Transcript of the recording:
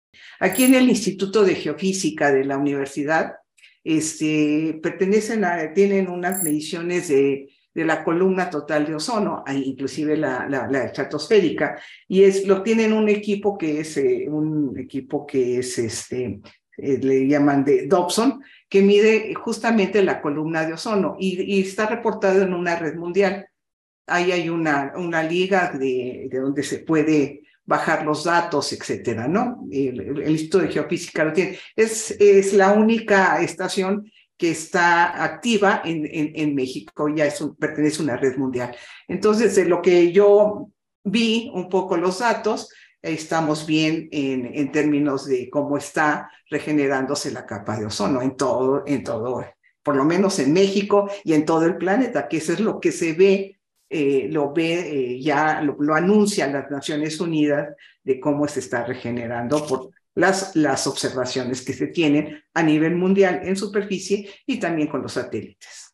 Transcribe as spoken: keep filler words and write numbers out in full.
Aquí en el Instituto de Geofísica de la universidad, este, pertenecen a, tienen unas mediciones de, de la columna total de ozono, inclusive la, la, la estratosférica, y es, lo tienen un equipo que es eh, un equipo que es, este, eh, le llaman de Dobson, que mide justamente la columna de ozono y, y está reportado en una red mundial. Ahí hay una, una liga de, de donde se puede bajar los datos, etcétera, ¿no? El, el Instituto de Geofísica lo tiene. Es, es la única estación que está activa en, en, en México, ya es un, pertenece a una red mundial. Entonces, de lo que yo vi un poco los datos, estamos bien en, en términos de cómo está regenerándose la capa de ozono en todo, en todo, por lo menos en México y en todo el planeta, que eso es lo que se ve. Eh, lo ve, eh, ya lo, lo anuncian las Naciones Unidas de cómo se está regenerando por las, las observaciones que se tienen a nivel mundial en superficie y también con los satélites.